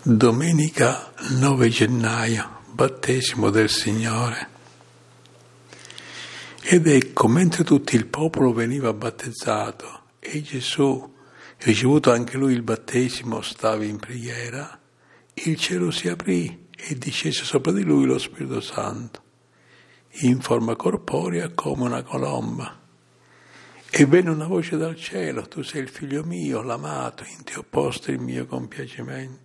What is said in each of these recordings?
Domenica 9 gennaio, battesimo del Signore. Ed ecco, mentre tutto il popolo veniva battezzato e Gesù, ricevuto anche lui il battesimo, stava in preghiera, il cielo si aprì e discese sopra di lui lo Spirito Santo, in forma corporea come una colomba. E venne una voce dal cielo: tu sei il figlio mio, l'amato, in te ho posto il mio compiacimento.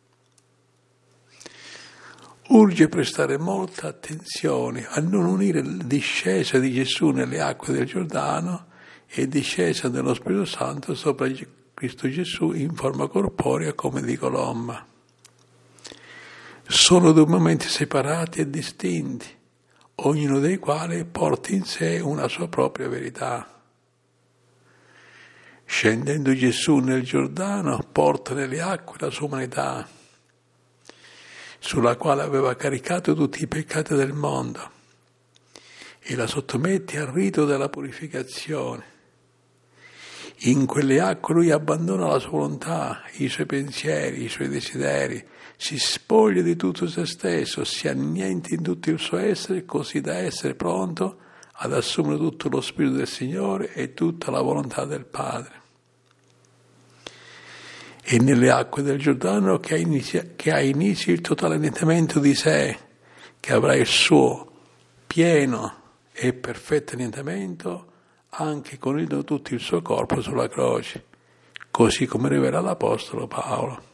Urge prestare molta attenzione a non unire la discesa di Gesù nelle acque del Giordano e discesa dello Spirito Santo sopra Cristo Gesù in forma corporea come di colomba. Sono due momenti separati e distinti, ognuno dei quali porta in sé una sua propria verità. Scendendo Gesù nel Giordano, porta nelle acque la sua umanità, sulla quale aveva caricato tutti i peccati del mondo, e la sottomette al rito della purificazione. In quelle acque lui abbandona la sua volontà, i suoi pensieri, i suoi desideri, si spoglia di tutto se stesso, si annienta in tutto il suo essere, così da essere pronto ad assumere tutto lo Spirito del Signore e tutta la volontà del Padre. E nelle acque del Giordano che ha inizio il totale annientamento di sé, che avrà il suo pieno e perfetto annientamento anche con tutto il suo corpo sulla croce, così come rivela l'Apostolo Paolo.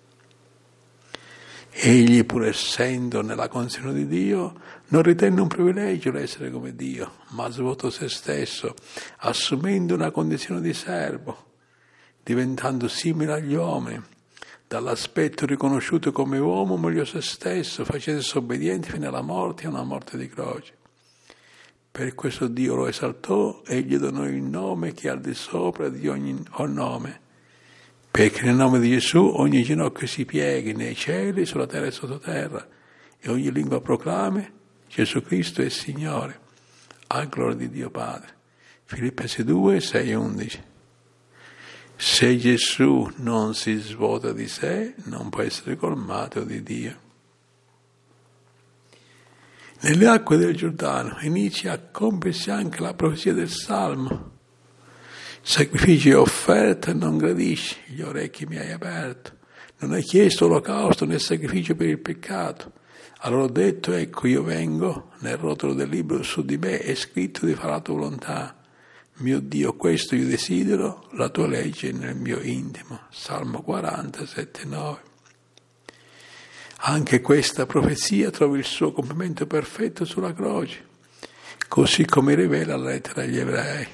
Egli, pur essendo nella condizione di Dio, non ritenne un privilegio l'essere come Dio, ma svuotò se stesso, assumendo una condizione di servo, diventando simile agli uomini, dall'aspetto riconosciuto come uomo, umiliò se stesso, facendosi obbediente fino alla morte e una morte di croce. Per questo Dio lo esaltò e gli donò il nome che è al di sopra di ogni nome, perché nel nome di Gesù ogni ginocchio si pieghi nei cieli, sulla terra e sottoterra, e ogni lingua proclami Gesù Cristo è Signore, a gloria di Dio Padre. Filippesi 2, 6 e 11. Se Gesù non si svuota di sé, non può essere colmato di Dio. Nelle acque del Giordano inizia a compiersi anche la profezia del Salmo. Sacrifici e offerte non gradisci, gli orecchi mi hai aperto. Non hai chiesto olocausto né sacrificio per il peccato. Allora ho detto, ecco io vengo, nel rotolo del libro su di me è scritto di fare la tua volontà. Mio Dio, questo io desidero, la tua legge nel mio intimo. Salmo 47, 9. Anche questa profezia trova il suo compimento perfetto sulla croce, così come rivela la lettera agli Ebrei.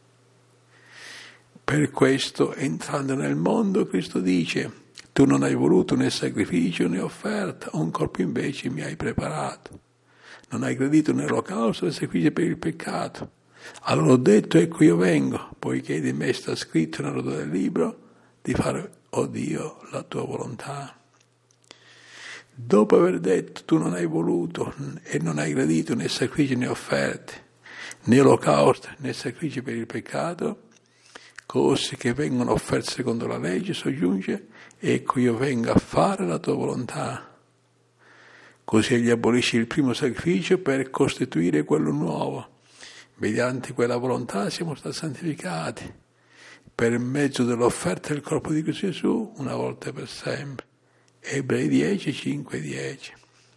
Per questo, entrando nel mondo, Cristo dice: tu non hai voluto né sacrificio né offerta, un corpo invece mi hai preparato. Non hai gradito né olocausto né sacrificio per il peccato. Allora ho detto, ecco io vengo, poiché di me sta scritto nel rotolo del libro, di fare, oh Dio, la tua volontà. Dopo aver detto, tu non hai voluto e non hai gradito né sacrifici né offerte, né olocausto né sacrifici per il peccato, cose che vengono offerte secondo la legge, soggiunge, ecco io vengo a fare la tua volontà. Così egli abolisce il primo sacrificio per costituire quello nuovo. Mediante quella volontà siamo stati santificati per mezzo dell'offerta del corpo di Cristo Gesù una volta per sempre. Ebrei 10, 5 e 10.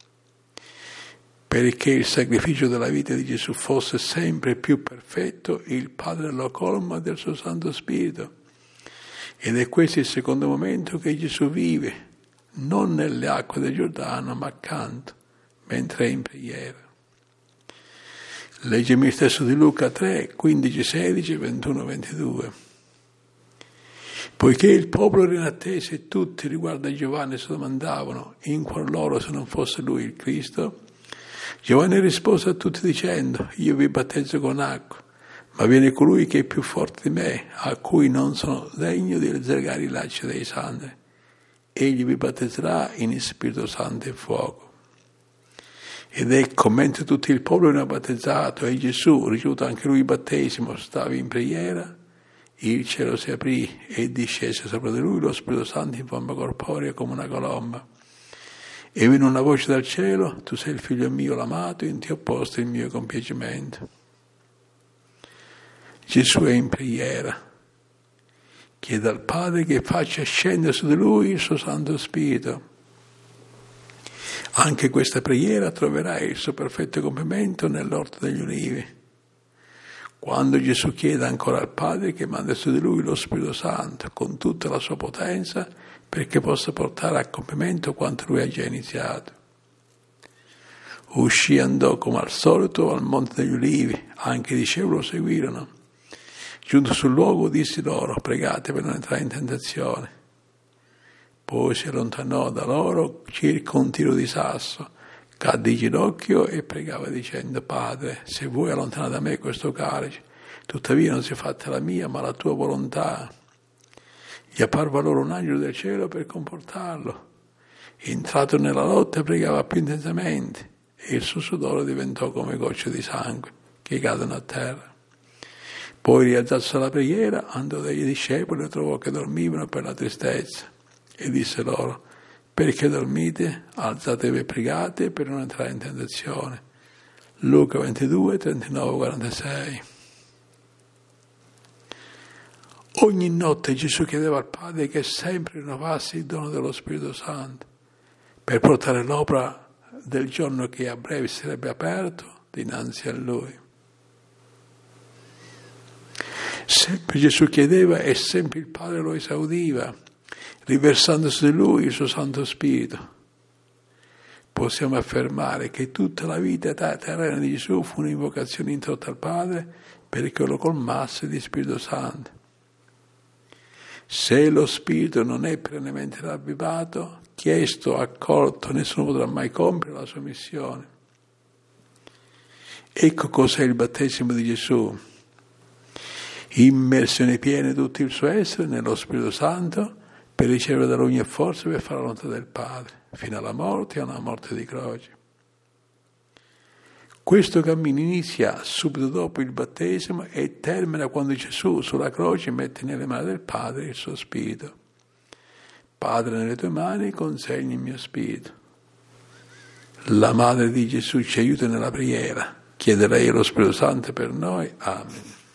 Perché il sacrificio della vita di Gesù fosse sempre più perfetto, il Padre lo colma del suo Santo Spirito. Ed è questo il secondo momento che Gesù vive, non nelle acque del Giordano, ma accanto, mentre è in preghiera. Leggimi il testo di Luca 3, 15, 16, 21, 22. Poiché il popolo era in attesa e tutti riguardo a Giovanni si domandavano in cuor loro se non fosse lui il Cristo, Giovanni rispose a tutti dicendo, io vi battezzo con acqua, ma viene colui che è più forte di me, a cui non sono degno di alzare i lacci dei santi. Egli vi battezzerà in Spirito Santo e fuoco. Ed ecco, mentre tutto il popolo era battezzato e Gesù, ricevuto anche lui il battesimo, stava in preghiera, il cielo si aprì e discese sopra di lui lo Spirito Santo in forma corporea come una colomba. E venne una voce dal cielo: tu sei il figlio mio l'amato, in te ho posto il mio compiacimento. Gesù è in preghiera, chiede al Padre che faccia scendere su di lui il suo Santo Spirito. Anche questa preghiera troverà il suo perfetto compimento nell'Orto degli Ulivi, quando Gesù chiede ancora al Padre che manda su di lui lo Spirito Santo con tutta la sua potenza perché possa portare a compimento quanto lui ha già iniziato. Uscì e andò come al solito al Monte degli Ulivi, anche i discepoli lo seguirono. Giunto sul luogo disse loro: pregate per non entrare in tentazione. Poi si allontanò da loro circa un tiro di sasso, cadde in ginocchio e pregava dicendo: Padre, se vuoi allontanare da me questo calice, tuttavia non sia fatta la mia ma la tua volontà. Gli apparve loro un angelo del cielo per confortarlo. Entrato nella lotta pregava più intensamente e il suo sudore diventò come gocce di sangue che cadono a terra. Poi rialzatasi dalla preghiera andò dai discepoli e trovò che dormivano per la tristezza e disse loro: perché dormite? Alzatevi e pregate per non entrare in tentazione. Luca 22, 39, 46. Ogni notte Gesù chiedeva al Padre che sempre rinnovasse il dono dello Spirito Santo per portare l'opera del giorno che a breve sarebbe aperto dinanzi a Lui. Sempre Gesù chiedeva e sempre il Padre lo esaudiva, riversando su di Lui il suo Santo Spirito. Possiamo affermare che tutta la vita terrena di Gesù fu un'invocazione introdotta al Padre perché lo colmasse di Spirito Santo. Se lo Spirito non è perennemente ravvivato, chiesto, accolto, nessuno potrà mai compiere la sua missione. Ecco cos'è il battesimo di Gesù. Immersione piena di tutto il suo essere nello Spirito Santo per ricevere da lui ogni forza per fare la volontà del Padre, fino alla morte e alla morte di croce. Questo cammino inizia subito dopo il battesimo e termina quando Gesù sulla croce mette nelle mani del Padre il suo Spirito. Padre, nelle tue mani consegni il mio Spirito. La Madre di Gesù ci aiuta nella preghiera. Chiede lei lo Spirito Santo per noi. Amen.